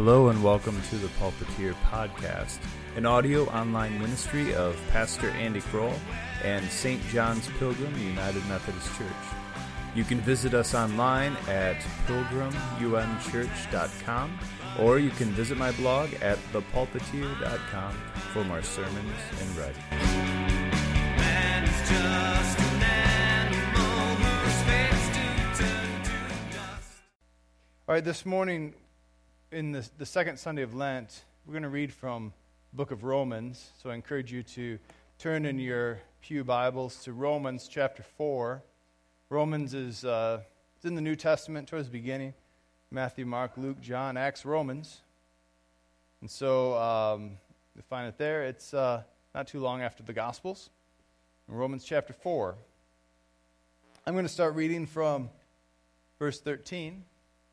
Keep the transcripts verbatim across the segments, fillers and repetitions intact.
Hello and welcome to the Pulpiteer Podcast, an audio online ministry of Pastor Andy Kroll and Saint John's Pilgrim United Methodist Church. You can visit us online at pilgrim u m church dot com, or you can visit my blog at the pulpiteer dot com for more sermons and writing. Man is just an animal who's fixed to turn to dust. All right, this morning, in the, the second Sunday of Lent, we're going to read from the book of Romans. So I encourage you to turn in your pew Bibles to Romans chapter four. Romans is uh, it's in the New Testament towards the beginning. Matthew, Mark, Luke, John, Acts, Romans. And so um, you find it there. It's uh, not too long after the Gospels. In Romans chapter four. I'm going to start reading from verse thirteen.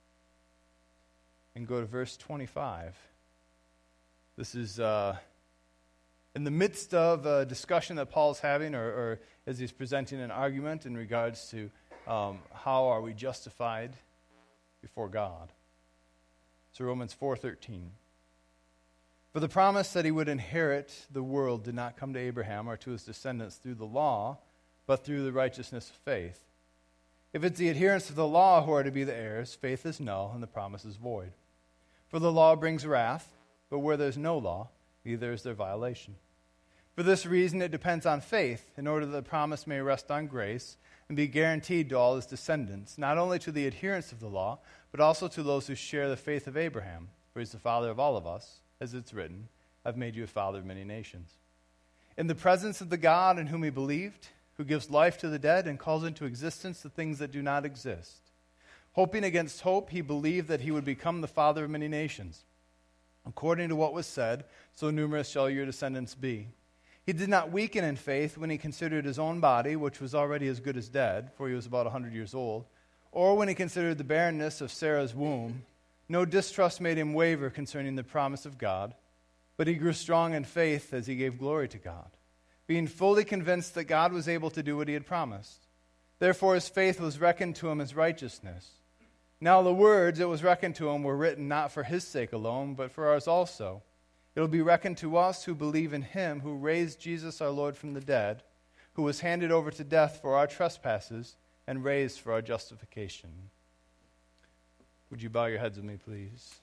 And go to verse twenty-five. This is uh, in the midst of a discussion that Paul's having, or, or as he's presenting an argument in regards to um, how are we justified before God. So Romans four thirteen. For the promise that he would inherit the world did not come to Abraham or to his descendants through the law, but through the righteousness of faith. If it's the adherents of the law who are to be the heirs, faith is null and the promise is void. For the law brings wrath, but where there's no law, neither is there violation. For this reason it depends on faith, in order that the promise may rest on grace and be guaranteed to all his descendants, not only to the adherents of the law, but also to those who share the faith of Abraham. For he's the father of all of us, as it's written, I've made you a father of many nations. In the presence of the God in whom he believed, who gives life to the dead and calls into existence the things that do not exist. Hoping against hope, he believed that he would become the father of many nations. According to what was said, so numerous shall your descendants be. He did not weaken in faith when he considered his own body, which was already as good as dead, for he was about a hundred years old, or when he considered the barrenness of Sarah's womb. No distrust made him waver concerning the promise of God, but he grew strong in faith as he gave glory to God, being fully convinced that God was able to do what he had promised. Therefore his faith was reckoned to him as righteousness. Now the words it was reckoned to him were written not for his sake alone, but for ours also. It will be reckoned to us who believe in him who raised Jesus our Lord from the dead, who was handed over to death for our trespasses and raised for our justification. Would you bow your heads with me, please?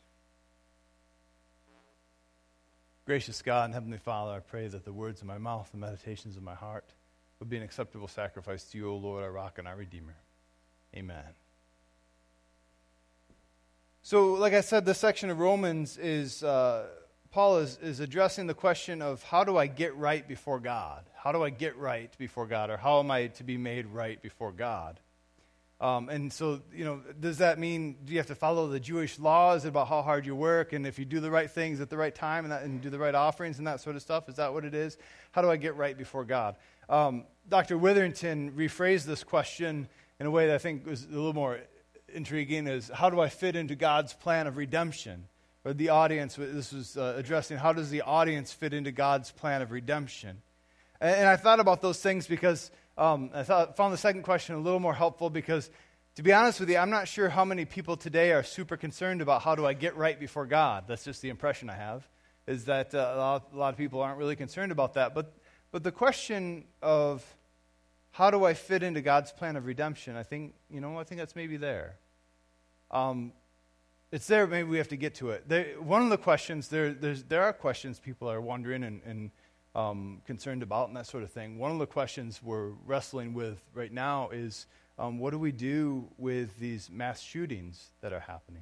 Gracious God and Heavenly Father, I pray that the words of my mouth and meditations of my heart would be an acceptable sacrifice to you, O Lord, our rock and our Redeemer. Amen. So, like I said, this section of Romans is, uh, Paul is, is addressing the question of how do I get right before God? How do I get right before God? Or how am I to be made right before God? Um, and so, you know, does that mean, do you have to follow the Jewish laws about how hard you work, and if you do the right things at the right time, and, that, and do the right offerings and that sort of stuff? Is that what it is? How do I get right before God? Um, Doctor Witherington rephrased this question in a way that I think was a little more intriguing, is how do I fit into God's plan of redemption? Or the audience, this was uh, addressing how does the audience fit into God's plan of redemption? And, and I thought about those things because um, I thought found the second question a little more helpful because, to be honest with you, I'm not sure how many people today are super concerned about how do I get right before God. That's just the impression I have, is that uh, a, lot, a lot of people aren't really concerned about that. But but the question of how do I fit into God's plan of redemption, I think, you know, I think that's maybe there. Um, it's there, maybe we have to get to it. There, one of the questions, there there's, there are questions people are wondering and, and um, concerned about and that sort of thing. One of the questions we're wrestling with right now is, um, what do we do with these mass shootings that are happening?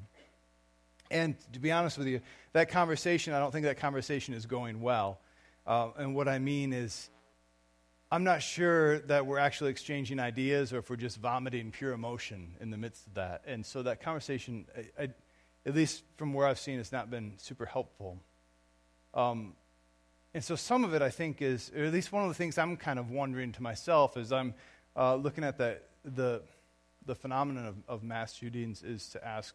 And to be honest with you, that conversation, I don't think that conversation is going well. Uh, and what I mean is, I'm not sure that we're actually exchanging ideas or if we're just vomiting pure emotion in the midst of that. And so that conversation, I, I, at least from where I've seen, has not been super helpful. Um, and so some of it, I think, is, or at least one of the things I'm kind of wondering to myself as I'm uh, looking at the, the, the phenomenon of, of mass shootings, is to ask,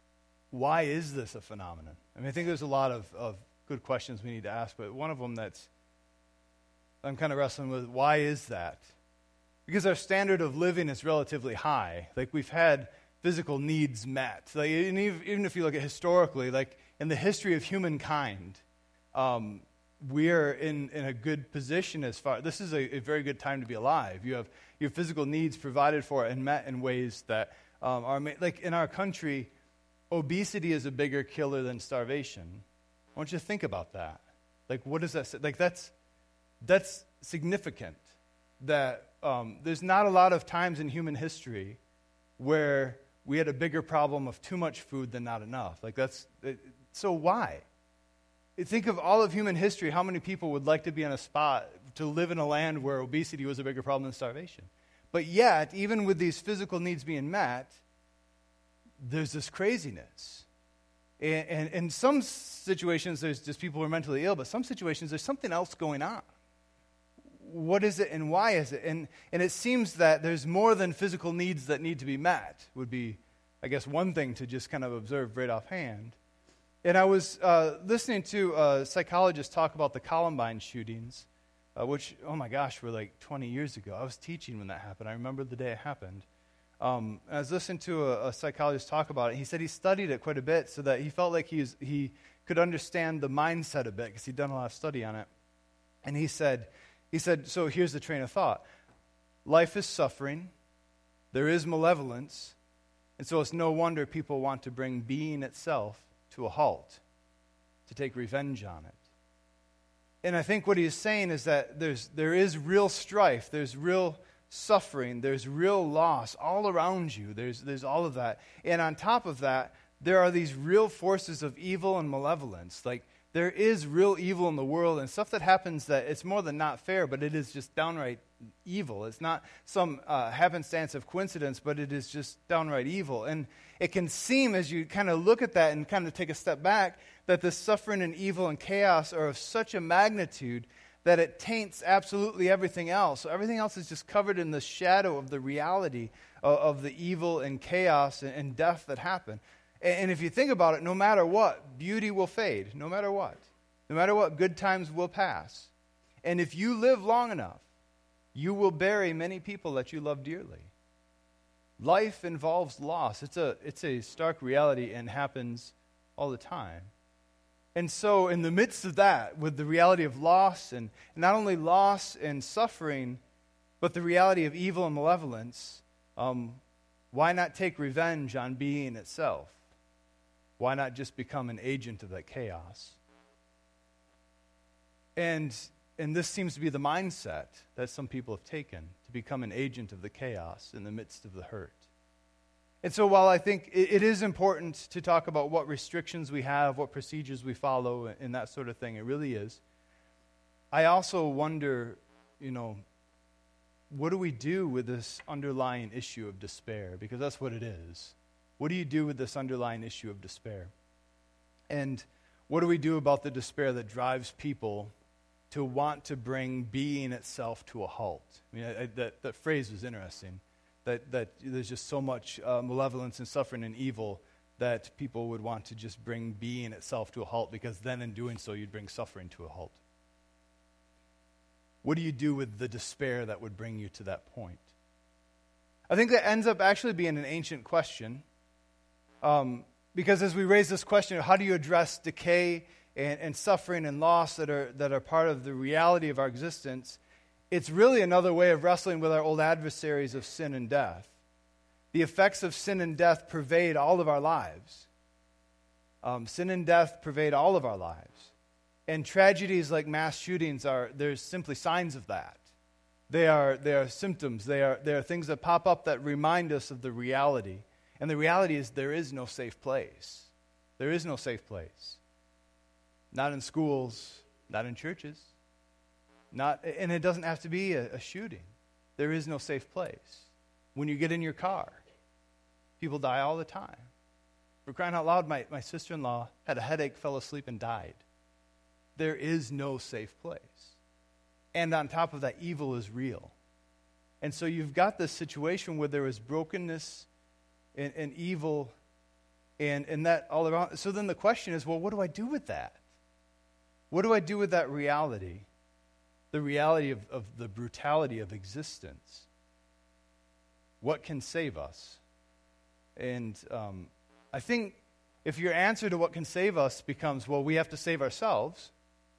why is this a phenomenon? I mean, I think there's a lot of, of good questions we need to ask, but one of them that's I'm kind of wrestling with, why is that? Because our standard of living is relatively high. Like, we've had physical needs met. Like, even if you look at historically, like in the history of humankind, um, we are in, in a good position as far, this is a, a very good time to be alive. You have your physical needs provided for and met in ways that um, are, ma- like in our country, obesity is a bigger killer than starvation. I want you to think about that. Like, what does that say? Like, that's, that's significant. That um, there's not a lot of times in human history where we had a bigger problem of too much food than not enough. Like, that's, it, so why? Think of all of human history, how many people would like to be in a spot to live in a land where obesity was a bigger problem than starvation. But yet, even with these physical needs being met, there's this craziness. And, and in some situations, there's just people who are mentally ill, but some situations, there's something else going on. What is it and why is it? And, and it seems that there's more than physical needs that need to be met, would be, I guess, one thing to just kind of observe right offhand. And I was uh, listening to a psychologist talk about the Columbine shootings, uh, which, oh my gosh, were like twenty years ago. I was teaching when that happened. I remember the day it happened. Um, I was listening to a, a psychologist talk about it. He said he studied it quite a bit so that he felt like he, was, he could understand the mindset a bit because he'd done a lot of study on it. And he said, he said, so here's the train of thought. Life is suffering. There is malevolence. And so it's no wonder people want to bring being itself to a halt, to take revenge on it. And I think what he is saying is that there's there is real strife, there's real suffering, there's real loss all around you. There's there's all of that. And on top of that, there are these real forces of evil and malevolence. Like, there is real evil in the world and stuff that happens that it's more than not fair, but it is just downright evil. It's not some uh, happenstance of coincidence, but it is just downright evil. And it can seem, as you kind of look at that and kind of take a step back, that the suffering and evil and chaos are of such a magnitude that it taints absolutely everything else. So everything else is just covered in the shadow of the reality of, of the evil and chaos and, and death that happen. And, and if you think about it, no matter what, beauty will fade. No matter what. No matter what, good times will pass. And if you live long enough, you will bury many people that you love dearly. Life involves loss. It's a, it's a stark reality and happens all the time. And so in the midst of that, with the reality of loss, and not only loss and suffering, but the reality of evil and malevolence, um, why not take revenge on being itself? Why not just become an agent of that chaos? And and this seems to be the mindset that some people have taken, to become an agent of the chaos in the midst of the hurt. And so while I think it, it is important to talk about what restrictions we have, what procedures we follow, and that sort of thing, it really is, I also wonder, you know, what do we do with this underlying issue of despair? Because that's what it is. What do you do with this underlying issue of despair? And what do we do about the despair that drives people to want to bring being itself to a halt? I mean, I, I, that, that phrase was interesting, that, that there's just so much uh, malevolence and suffering and evil that people would want to just bring being itself to a halt, because then in doing so, you'd bring suffering to a halt. What do you do with the despair that would bring you to that point? I think that ends up actually being an ancient question, um, because as we raise this question, how do you address decay and, and suffering and loss that are that are part of the reality of our existence? It's really another way of wrestling with our old adversaries of sin and death. The effects of sin and death pervade all of our lives. Um, sin and death pervade all of our lives. And tragedies like mass shootings are, there's simply signs of that. They are, they are symptoms. They are, they are things that pop up that remind us of the reality. And the reality is there is no safe place. There is no safe place. Not in schools, not in churches. Not, and it doesn't have to be a, a shooting. There is no safe place. When you get in your car, people die all the time. For crying out loud, my, my sister-in-law had a headache, fell asleep, and died. There is no safe place. And on top of that, evil is real. And so you've got this situation where there is brokenness and, and evil and, and that all around. So then the question is, well, what do I do with that? What do I do with that reality? The reality of, of the brutality of existence. What can save us? And um, I think if your answer to what can save us becomes, well, we have to save ourselves,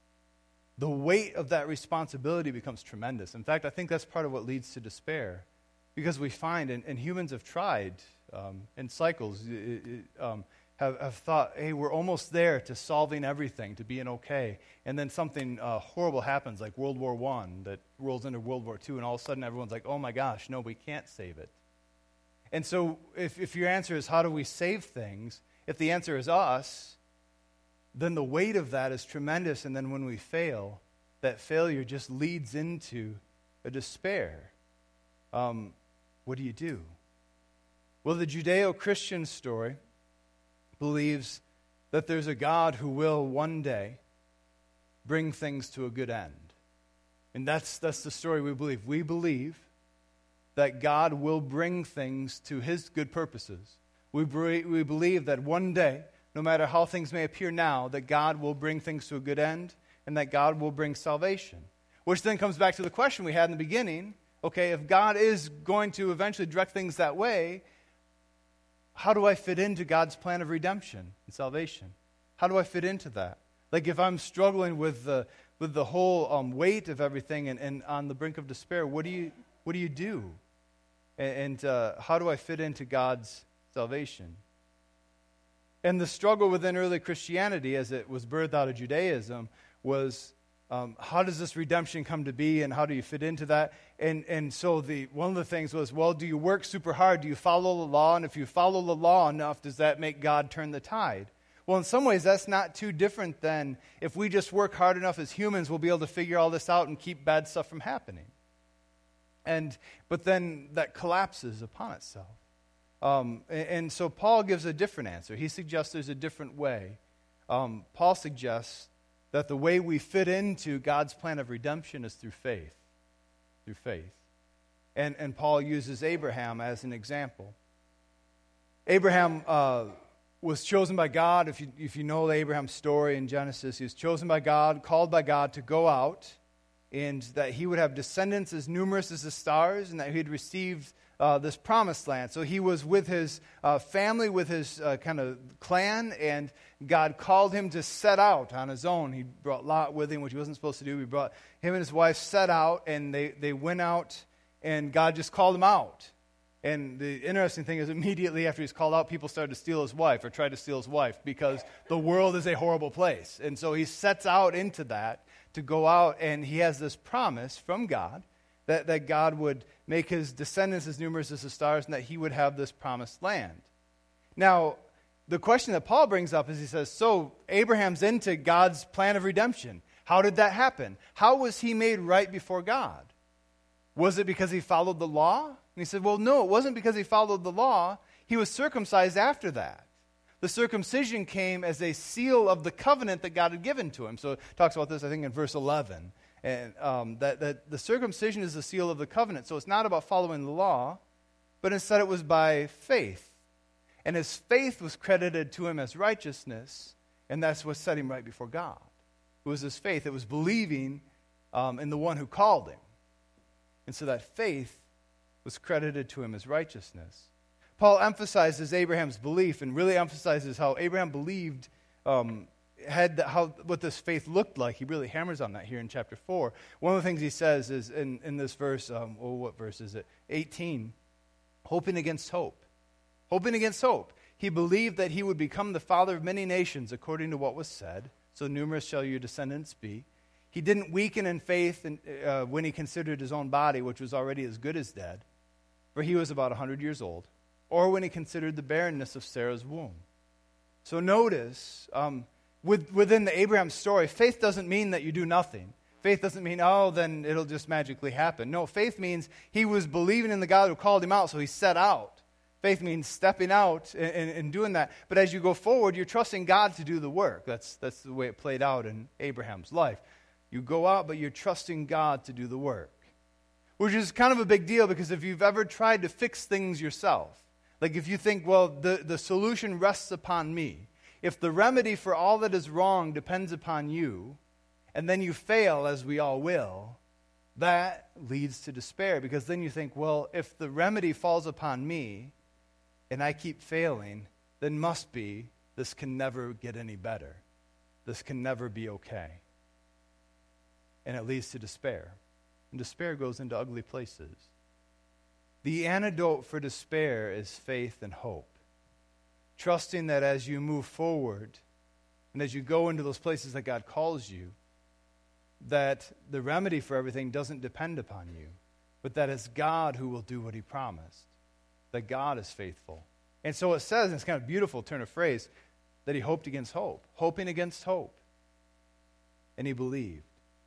the weight of that responsibility becomes tremendous. In fact, I think that's part of what leads to despair. Because we find, and, and humans have tried um, in cycles, it, it, um, have, have thought, hey, we're almost there to solving everything, to being okay. And then something uh, horrible happens, like World War One, that rolls into World War Two, and all of a sudden everyone's like, oh my gosh, no, we can't save it. And so if, if your answer is, how do we save things? If the answer is us, then the weight of that is tremendous. And then when we fail, that failure just leads into a despair. Um, what do you do? Well, the Judeo-Christian story believes that there's a God who will one day bring things to a good end. And that's, that's the story we believe. We believe that God will bring things to his good purposes. We, we believe that one day, no matter how things may appear now, that God will bring things to a good end and that God will bring salvation. Which then comes back to the question we had in the beginning. Okay, if God is going to eventually direct things that way, how do I fit into God's plan of redemption and salvation? How do I fit into that? Like if I'm struggling with the with the whole um, weight of everything and, and on the brink of despair, what do you what do you do? And, and uh, how do I fit into God's salvation? And the struggle within early Christianity, as it was birthed out of Judaism, was um, how does this redemption come to be, and how do you fit into that? And and so the one of the things was, well, do you work super hard? Do you follow the law? And if you follow the law enough, does that make God turn the tide? Well, in some ways, that's not too different than if we just work hard enough as humans, we'll be able to figure all this out and keep bad stuff from happening. And but then that collapses upon itself. Um, and, and so Paul gives a different answer. He suggests there's a different way. Um, Paul suggests that the way we fit into God's plan of redemption is through faith. Through faith. And, and Paul uses Abraham as an example. Abraham uh, was chosen by God. If you, if you know Abraham's story in Genesis, he was chosen by God, called by God to go out, and that he would have descendants as numerous as the stars, and that he'd received Uh, this promised land. So he was with his uh, family, with his uh, kind of clan, and God called him to set out on his own. He brought Lot with him, which he wasn't supposed to do. He brought him and his wife set out, and they, they went out, and God just called him out. And the interesting thing is immediately after he's called out, people started to steal his wife or try to steal his wife because the world is a horrible place. And so he sets out into that to go out, and he has this promise from God That, that God would make his descendants as numerous as the stars, and that he would have this promised land. Now, the question that Paul brings up is he says, so Abraham's into God's plan of redemption. How did that happen? How was he made right before God? Was it because he followed the law? And he said, well, no, it wasn't because he followed the law. He was circumcised after that. The circumcision came as a seal of the covenant that God had given to him. So it talks about this, I think, in verse eleven. And um, that, that the circumcision is the seal of the covenant. So it's not about following the law, but instead it was by faith. And his faith was credited to him as righteousness, and that's what set him right before God. It was his faith. It was believing um, in the one who called him. And so that faith was credited to him as righteousness. Paul emphasizes Abraham's belief and really emphasizes how Abraham believed um had the, how what this faith looked like. He really hammers on that here in chapter four. One of the things he says is in, in this verse, um, oh, what verse is it? eighteen, hoping against hope. Hoping against hope. He believed that he would become the father of many nations according to what was said, so numerous shall your descendants be. He didn't weaken in faith in, uh, when he considered his own body, which was already as good as dead, for he was about one hundred years old, or when he considered the barrenness of Sarah's womb. So notice, um, With, within the Abraham story, faith doesn't mean that you do nothing. Faith doesn't mean, oh, then it'll just magically happen. No, faith means he was believing in the God who called him out, so he set out. Faith means stepping out and, and, and doing that. But as you go forward, you're trusting God to do the work. That's, that's the way it played out in Abraham's life. You go out, but you're trusting God to do the work. Which is kind of a big deal, because if you've ever tried to fix things yourself, like if you think, well, the, the solution rests upon me, if the remedy for all that is wrong depends upon you, and then you fail, as we all will, that leads to despair. Because then you think, well, if the remedy falls upon me, and I keep failing, then must be this can never get any better. This can never be okay. And it leads to despair. And despair goes into ugly places. The antidote for despair is faith and hope. Trusting that as you move forward and as you go into those places that God calls you, that the remedy for everything doesn't depend upon you, but that it's God who will do what he promised, that God is faithful. And so it says, and it's kind of a beautiful turn of phrase, that he hoped against hope, hoping against hope. And he believed.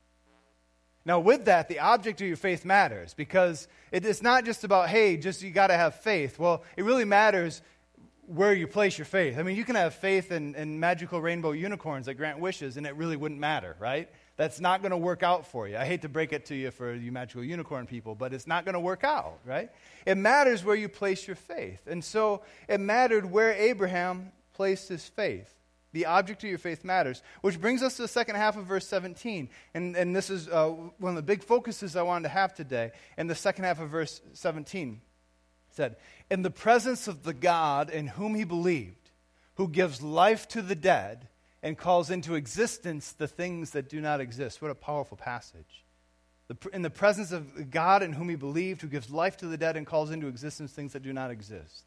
Now with that, the object of your faith matters, because it, it's not just about, hey, just you got to have faith. Well, it really matters where you place your faith. I mean, you can have faith in, in magical rainbow unicorns that grant wishes, and it really wouldn't matter, right? That's not going to work out for you. I hate to break it to you for you magical unicorn people, but it's not going to work out, right? It matters where you place your faith. And so it mattered where Abraham placed his faith. The object of your faith matters, which brings us to the second half of verse seventeen. And, and this is uh, one of the big focuses I wanted to have today. In the second half of verse seventeen, it said, in the presence of the God in whom he believed, who gives life to the dead and calls into existence the things that do not exist. What a powerful passage. The, in the presence of God in whom he believed, who gives life to the dead and calls into existence things that do not exist.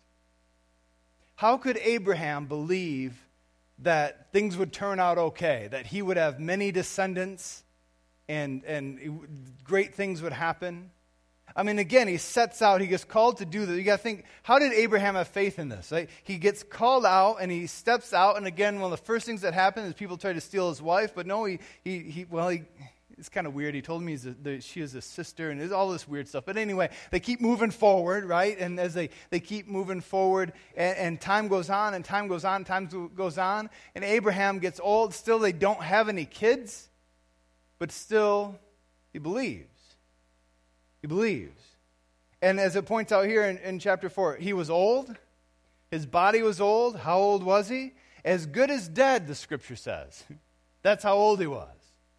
How could Abraham believe that things would turn out okay, that he would have many descendants and, and great things would happen? I mean, again, he sets out, he gets called to do this. You got to think, how did Abraham have faith in this? Right? He gets called out and he steps out, and again, one of the first things that happen is people try to steal his wife, but no, he, he, he well, he, it's kind of weird. He told me he's a, the, she is a sister, and there's all this weird stuff. But anyway, they keep moving forward, right? And as they, they keep moving forward, and, and time goes on, and time goes on, time goes on, and Abraham gets old. Still, they don't have any kids, but still, he believes. He believes. And as it points out here in, in chapter four, he was old. His body was old. How old was he? As good as dead, the scripture says. That's how old he was.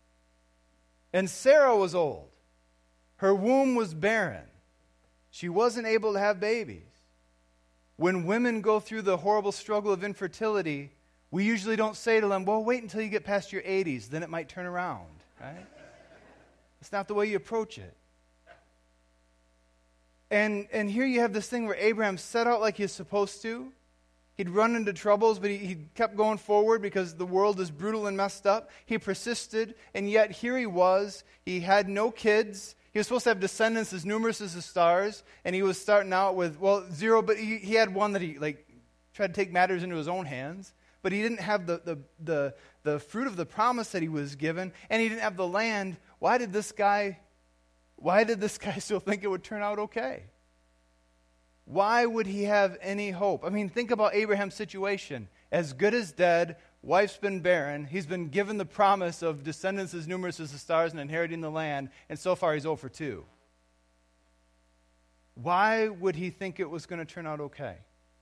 And Sarah was old. Her womb was barren. She wasn't able to have babies. When women go through the horrible struggle of infertility, we usually don't say to them, well, wait until you get past your eighties, then it might turn around, right? It's not the way you approach it. And and here you have this thing where Abraham set out like he's supposed to. He'd run into troubles, but he, he kept going forward because the world is brutal and messed up. He persisted, and yet here he was. He had no kids. He was supposed to have descendants as numerous as the stars, and he was starting out with, well, zero, but he, he had one that he like tried to take matters into his own hands, but he didn't have the, the, the, the fruit of the promise that he was given, and he didn't have the land. Why did this guy, why did this guy still think it would turn out okay? Why would he have any hope? I mean, think about Abraham's situation. As good as dead, wife's been barren. He's been given the promise of descendants as numerous as the stars and inheriting the land, and so far he's zero for two. Why would he think it was going to turn out okay?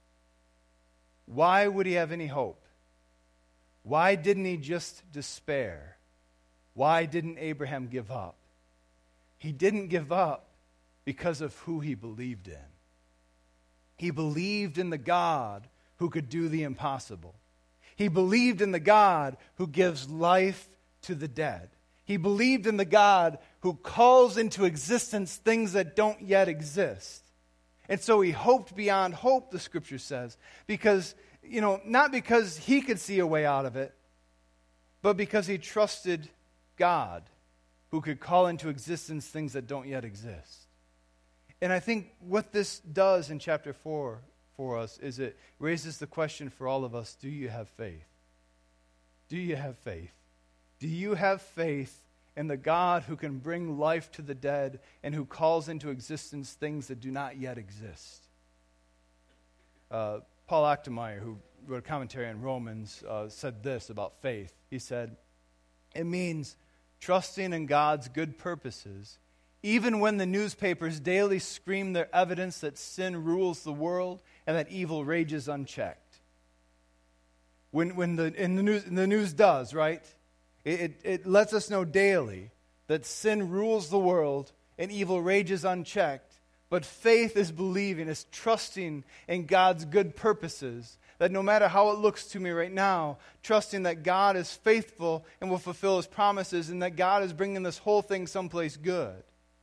Why would he have any hope? Why didn't he just despair? Why didn't Abraham give up? He didn't give up because of who he believed in. He believed in the God who could do the impossible. He believed in the God who gives life to the dead. He believed in the God who calls into existence things that don't yet exist. And so he hoped beyond hope, the scripture says, because, you know, not because he could see a way out of it, but because he trusted God who could call into existence things that don't yet exist. And I think what this does in chapter four for us is it raises the question for all of us, do you have faith? Do you have faith? Do you have faith in the God who can bring life to the dead and who calls into existence things that do not yet exist? Uh, Paul Achtemeier, who wrote a commentary on Romans, uh, said this about faith. He said, it means trusting in God's good purposes even when the newspapers daily scream their evidence that sin rules the world and that evil rages unchecked. When, when the, in the, news, the news does, right? It, it, it lets us know daily that sin rules the world and evil rages unchecked. But faith is believing, is trusting in God's good purposes, that no matter how it looks to me right now, trusting that God is faithful and will fulfill his promises and that God is bringing this whole thing someplace good.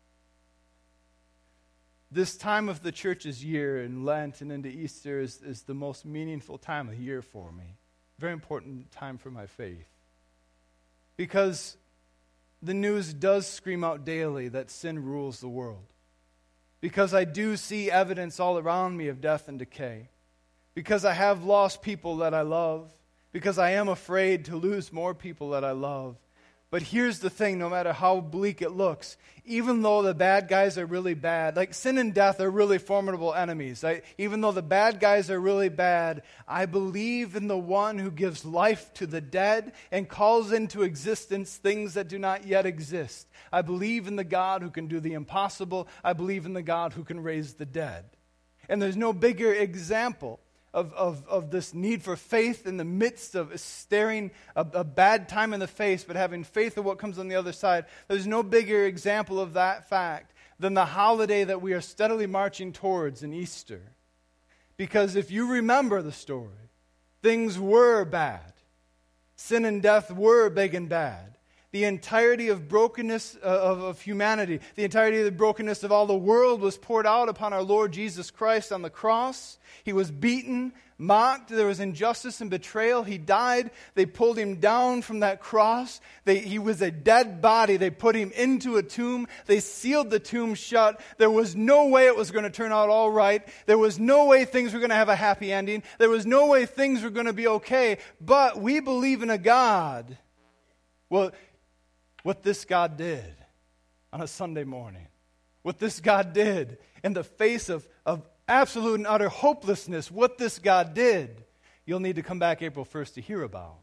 This time of the church's year in Lent and into Easter is, is the most meaningful time of the year for me. Very important time for my faith. Because the news does scream out daily that sin rules the world. Because I do see evidence all around me of death and decay. Because I have lost people that I love. Because I am afraid to lose more people that I love. But here's the thing, no matter how bleak it looks, even though the bad guys are really bad, like sin and death are really formidable enemies. I, even though the bad guys are really bad, I believe in the one who gives life to the dead and calls into existence things that do not yet exist. I believe in the God who can do the impossible. I believe in the God who can raise the dead. And there's no bigger example Of, of, of this need for faith in the midst of staring a, a bad time in the face, but having faith in what comes on the other side. There's no bigger example of that fact than the holiday that we are steadily marching towards in Easter. Because if you remember the story, things were bad. Sin and death were big and bad. The entirety of brokenness uh, of, of humanity, the entirety of the brokenness of all the world was poured out upon our Lord Jesus Christ on the cross. He was beaten, mocked. There was injustice and betrayal. He died. They pulled him down from that cross. They, he was a dead body. They put him into a tomb. They sealed the tomb shut. There was no way it was going to turn out all right. There was no way things were going to have a happy ending. There was no way things were going to be okay. But we believe in a God. Well, what this God did on a Sunday morning, what this God did in the face of, of absolute and utter hopelessness, what this God did, you'll need to come back April first to hear about.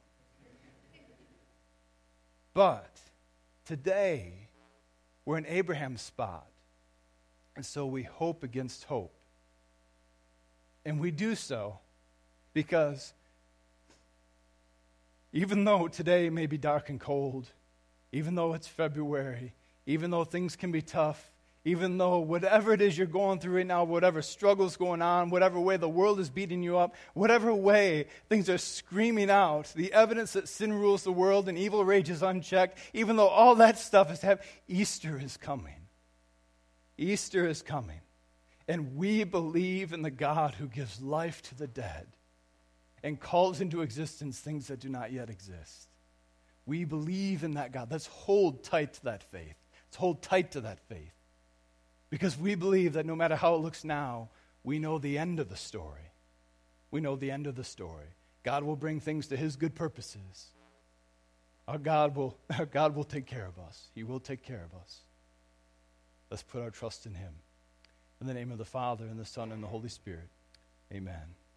But today, we're in Abraham's spot, and so we hope against hope. And we do so because even though today may be dark and cold, even though it's February, even though things can be tough, even though whatever it is you're going through right now, whatever struggle's going on, whatever way the world is beating you up, whatever way things are screaming out, the evidence that sin rules the world and evil rages unchecked, even though all that stuff is happening, Easter is coming. Easter is coming. And we believe in the God who gives life to the dead and calls into existence things that do not yet exist. We believe in that God. Let's hold tight to that faith. Let's hold tight to that faith. Because we believe that no matter how it looks now, we know the end of the story. We know the end of the story. God will bring things to his good purposes. Our God will, our God will take care of us. He will take care of us. Let's put our trust in him. In the name of the Father, and the Son, and the Holy Spirit. Amen.